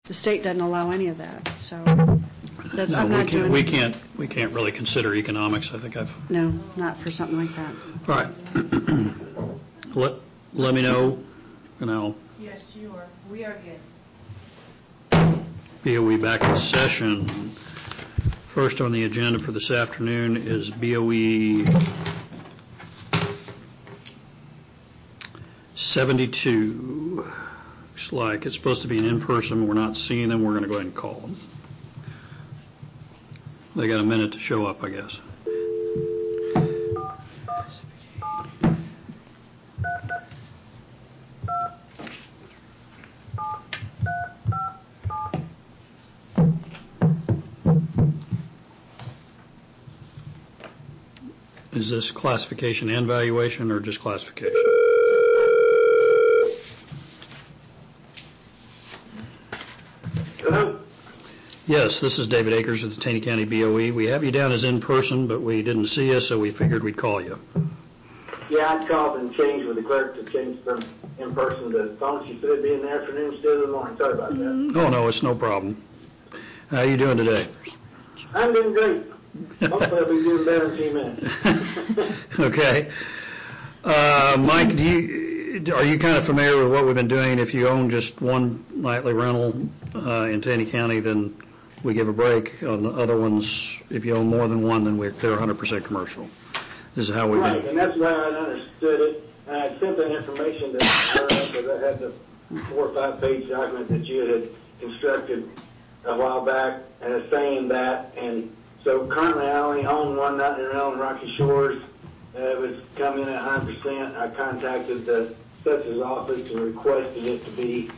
The state doesn't allow any of that, so that's, No, I'm not doing we can't really consider economics. I think No, not for something like that. All right. Let me know, and I'll. Yes, you are. We are good. BOE back in session. First on the agenda for this afternoon is BOE 72. Looks like it's supposed to be an in-person. We're not seeing them. We're going to go ahead and call them. They got a minute to show up, I guess. Is this classification and valuation or just classification? Hello? Yes, this is David Akers of the Taney County BOE. We have you down as in person, but we didn't see you, so we figured we'd call you. Yeah, I called and changed with the clerk to change from in person to phone. She said it'd be in the afternoon instead of the morning. Sorry about that. Oh, no, it's no problem. How are you doing today? I'm doing great. Hopefully I'll be doing better in a few minutes. Okay. Mike, are you kind of familiar with what we've been doing? If you own just one nightly rental in Taney County, then we give a break. On the other ones, if you own more than one, then they're 100% commercial. This is how we've been. Right, and that's why I understood it. And I sent that information to her because I had the 4 or 5 page document that you had constructed a while back, and it's saying that. And so currently I only own one nightly rental in Rocky Shores. It was coming in at 100%. I contacted the assessor's office and requested it to be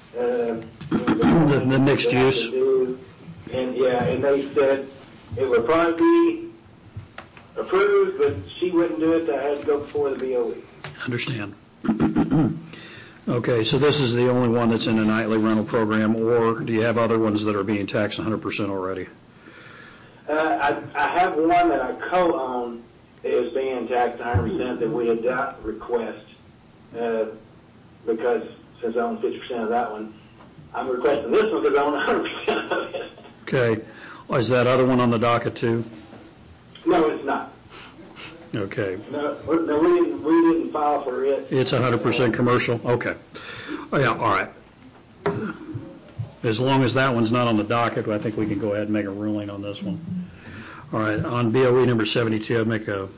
the mixed use. And yeah, and they said it would probably be approved, but she wouldn't do it. I had to go before the BOE. Understand. Okay, so this is the only one that's in a nightly rental program, or do you have other ones that are being taxed 100% already? I have one that I co-own that is being taxed 100% that we had not request because since I own 50% of that one, I'm requesting this one because I own 100% of it. Okay. Is that other one on the docket too? No, it's not. Okay. No, we didn't file for it. It's 100% commercial? Okay. Oh, yeah, all right. As long as that one's not on the docket, I think we can go ahead and make a ruling on this one. All right, on BOE number 72, I'd make a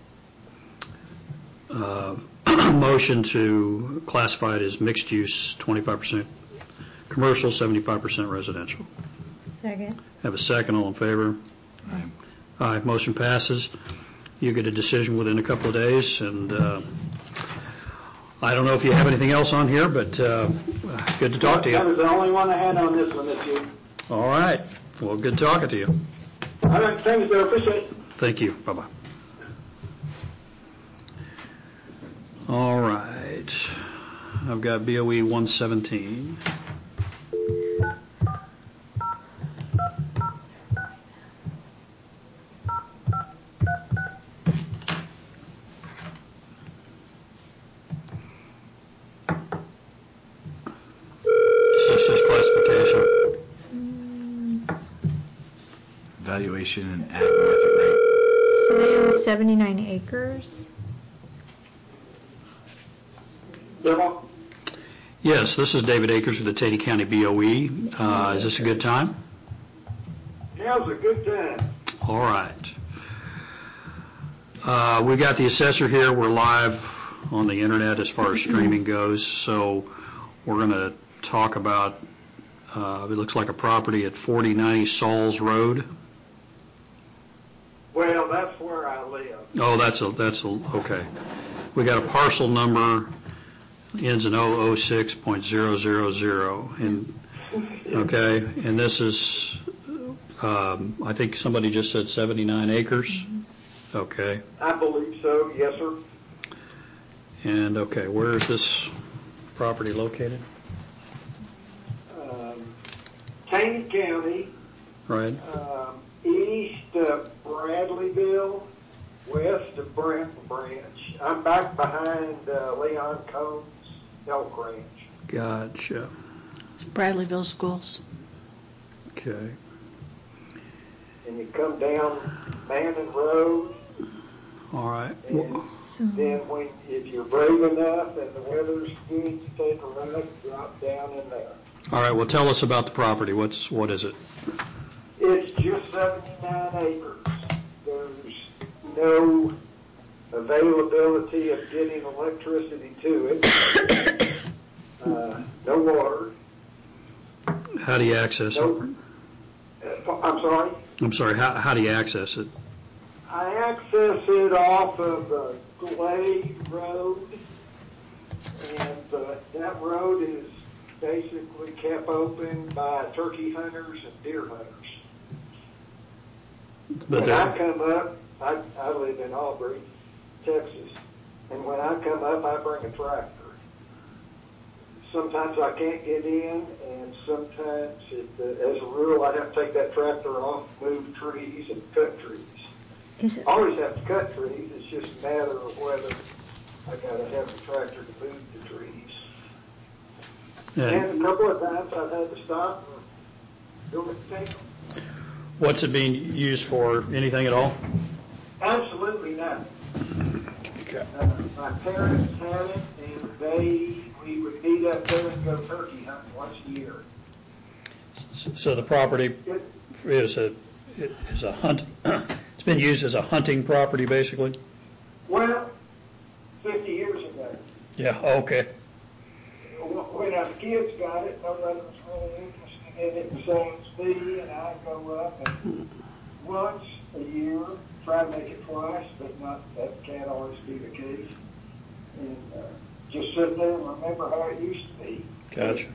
motion to classify it as mixed use, 25% commercial, 75% residential. Second. Have a second, all in favor? Aye. Aye, motion passes. You get a decision within a couple of days, and I don't know if you have anything else on here, but good to talk to you. That was the only one I had on this one this year. All right. Well, good talking to you. All right, thank you, sir. Appreciate it. Thank you. Bye-bye. All right. I've got BOE 117. This is classification. Valuation and ag market rate. So they own 79 acres. Yes, this is David Akers with the Taney County BOE. Is this a good time? Yeah, it was a good time. All right. We got the assessor here. We're live on the internet as far as streaming goes. So we're going to talk about, it looks like a property at 4090 Sauls Road. Well, that's where I live. Oh, that's okay. We got a parcel number, ends in 006.000, and okay, and this is, I think somebody just said 79 acres. Okay. I believe so, yes, sir. And okay, where is this property located? Taney County, Right. East of Bradleyville, west of Brent Branch. I'm back behind Leon Combs' Elk Ranch. Gotcha. Bradleyville Schools. Okay. And you come down Manning Road, All right. and then if you're brave enough and the weather's good, you take a right, drop down in there. All right. Well, tell us about the property. What is it? It's just 79 acres. There's no availability of getting electricity to it. No water. How do you access it? I'm sorry? I'm sorry. How do you access it? I access it off of Glade Road, and that road is basically kept open by turkey hunters and deer hunters. But when I come up, I live in Aubrey, Texas, and when I come up, I bring a tractor. Sometimes I can't get in, and sometimes, as a rule, I have to take that tractor off, move trees, and cut trees. I always have to cut trees. It's just a matter of whether I got to have the tractor to move the trees. And a couple of times I've had to stop and go and take them. What's it being used for? Anything at all? Absolutely nothing. Okay. My parents had it, and we would meet up there and go turkey hunting once a year. So the property is a hunt. It's been used as a hunting property, basically. Well, 50 years ago. Yeah. Okay. When our kids got it, nobody was really interested in it the same as me, and I go up and once a year try to make it twice, but that can't always be the case. And just sit there and remember how it used to be. Gotcha.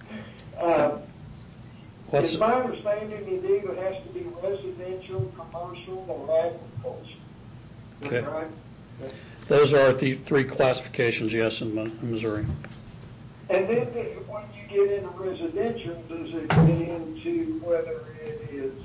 It's my understanding it either has to be residential, commercial, or agriculture. Okay. Right? Those are the three classifications, yes, in Missouri. And then when you get into residential, does it get into whether it is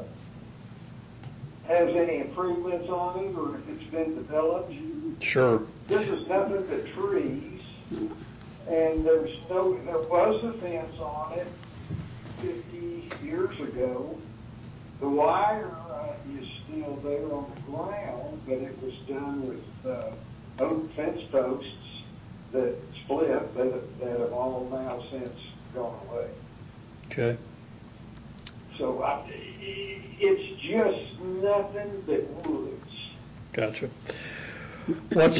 has any improvements on it or if it's been developed? Sure. This is nothing but trees, and there was a fence on it 50 years ago. The wire is still there on the ground, but it was done with oak fence posts that split that have all now since gone away. Okay. So it's just nothing but woods. Gotcha. What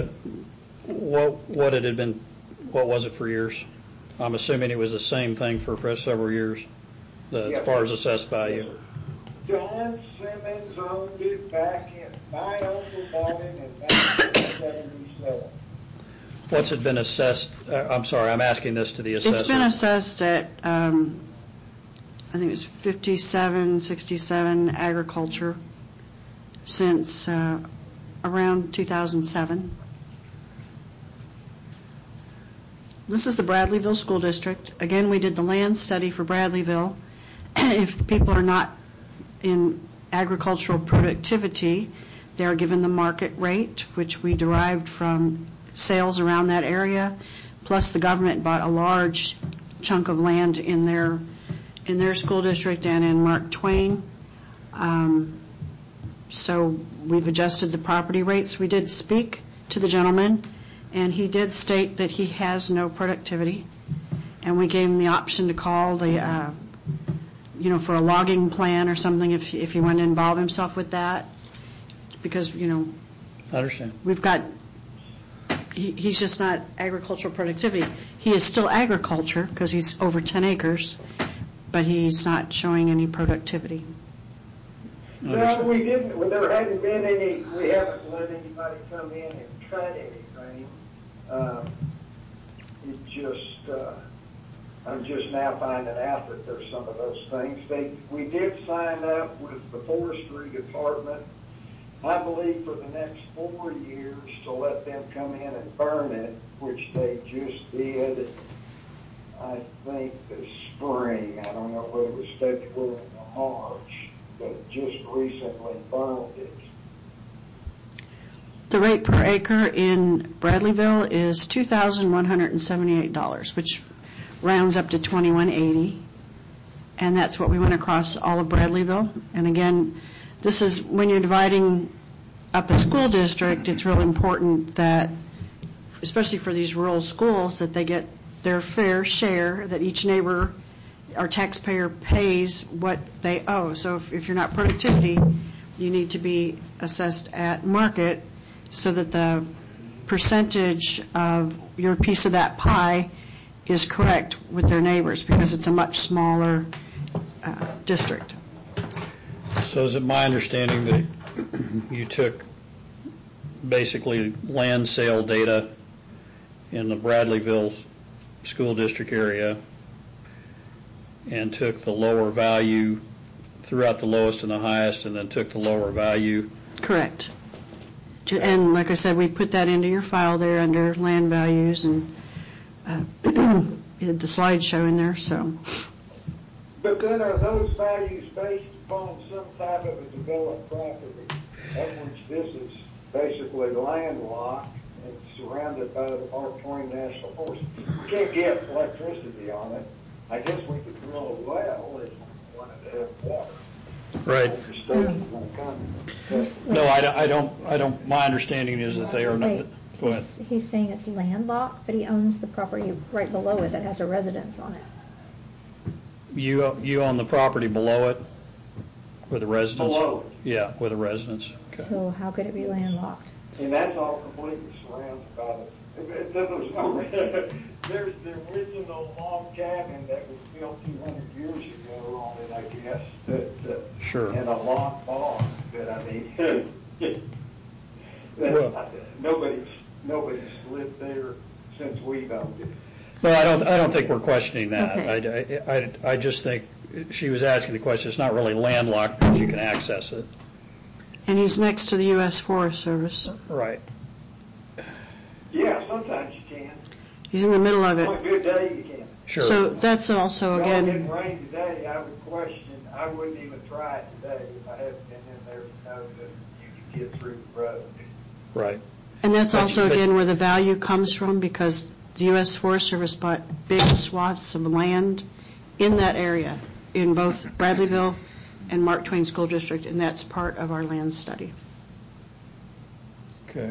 it had been? What was it for years? I'm assuming it was the same thing for several years, as far as assessed value. Yes, John Simmons owned it back in. My uncle bought it in 1977. What's it been assessed? I'm sorry, I'm asking this to the assessor. It's been assessed at, I think it's 57, 67 agriculture since around 2007. This is the Bradleyville School District. Again, we did the land study for Bradleyville. If the people are not in agricultural productivity, they are given the market rate, which we derived from sales around that area, plus the government bought a large chunk of land in their school district and in Mark Twain. So we've adjusted the property rates. We did speak to the gentleman, and he did state that he has no productivity, and we gave him the option to call the, for a logging plan or something if he wanted to involve himself with that, because, I understand. We've got, he's just not agricultural productivity. He is still agriculture because he's over 10 acres, but he's not showing any productivity. No, we didn't. Well, there hadn't been any. We haven't let anybody come in and cut anything. I'm just now finding out that there's some of those things. We did sign up with the forestry department, I believe, for the next 4 years to let them come in and burn it, which they just did, I think, this spring. I don't know whether it was February or March, but just recently burned it. The rate per acre in Bradleyville is $2,178, which rounds up to 2180. And that's what we went across all of Bradleyville. And again, this is when you're dividing up a school district, it's really important that, especially for these rural schools, that they get their fair share, that each neighbor or taxpayer pays what they owe. So if you're not productivity, you need to be assessed at market so that the percentage of your piece of that pie is correct with their neighbors, because it's a much smaller district. So is it my understanding that you took basically land sale data in the Bradleyville school district area and took the lower value throughout the lowest and the highest, and then took the lower value? Correct. And like I said, we put that into your file there under land values, and the slideshow in there. So. But then are those values based upon some type of a developed property, of which this is basically landlocked and surrounded by the Mark Twain National Forest? We can't get electricity on it. I guess we could drill a well if we wanted to have water. Right. No, Wait. I don't. My understanding is that they are not. Wait. Go ahead. He's saying it's landlocked, but he owns the property right below it that has a residence on it. You own the property below it with a residence? Below it. Yeah, with a residence. Okay. So how could it be landlocked? And that's all completely surrounded by it. There's the original log cabin that was built 200 years ago on it, I guess. Sure. And a log barn. But I mean, Well, nobody's lived there since we've owned it. no, I don't think we're questioning that. Okay. I just think she was asking the question. It's not really landlocked because you can access it. And he's next to the U.S. Forest Service. Right. Yeah, sometimes you can. He's in the middle of On a it. good day, you can. Sure. So that's also, If it again, rained today, I would question. I wouldn't even try it today if I hadn't been in there to know that you could get through the road. Right. and that's But- also, but- again, where the value comes from, because the U.S. Forest Service bought big swaths of land in that area, in both Bradleyville and Mark Twain School District, and that's part of our land study. Okay.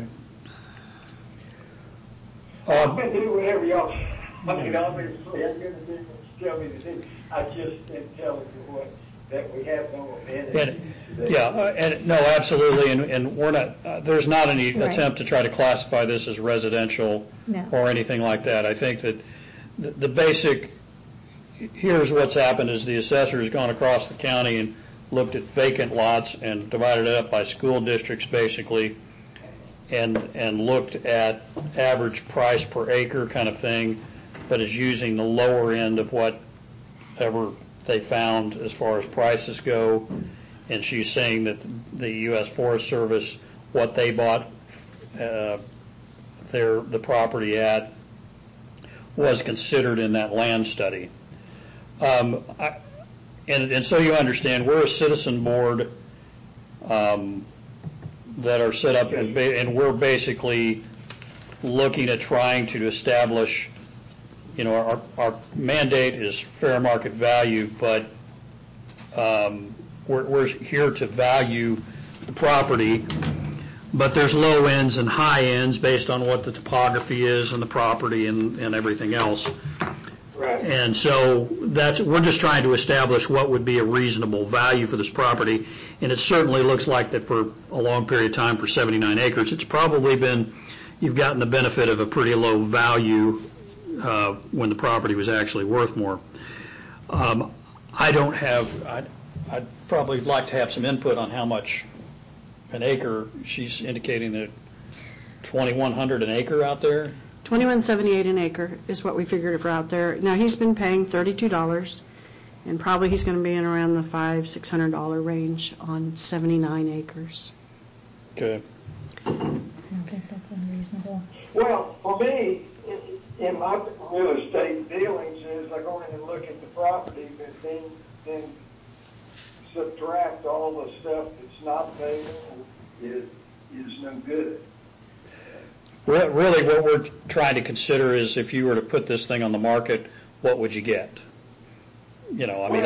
I'm going to do whatever y'all. I mean, obviously, I'm going to do what you tell me to do. I just am telling you that we have no amenities. And no, absolutely, and we're not. There's not any Right. attempt to try to classify this as residential No. or anything like that. I think that the basic. Here's what's happened: is the assessor has gone across the county and looked at vacant lots and divided it up by school districts, basically, and looked at average price per acre kind of thing, but is using the lower end of whatever they found as far as prices go. And she's saying that the U.S. Forest Service, what they bought the property at, was considered in that land study. And so you understand, we're a citizen board that are set up, and we're basically looking at trying to establish, our mandate is fair market value, but we're here to value the property, but there's low ends and high ends based on what the topography is and the property and everything else. Right. And so we're just trying to establish what would be a reasonable value for this property. And it certainly looks like that for a long period of time, for 79 acres, it's probably been, you've gotten the benefit of a pretty low value when the property was actually worth more. I'd probably like to have some input on how much an acre. She's indicating that $2,100 an acre out there. $21.78 an acre is what we figured for out there. Now, he's been paying $32, and probably he's going to be in around the $500-600 range on 79 acres. Okay. I don't think that's unreasonable. Well, for me, in my real estate dealings, is I go in and look at the property, but then subtract all the stuff that's not there is no good. Really, what we're trying to consider is if you were to put this thing on the market, what would you get? You know, I mean,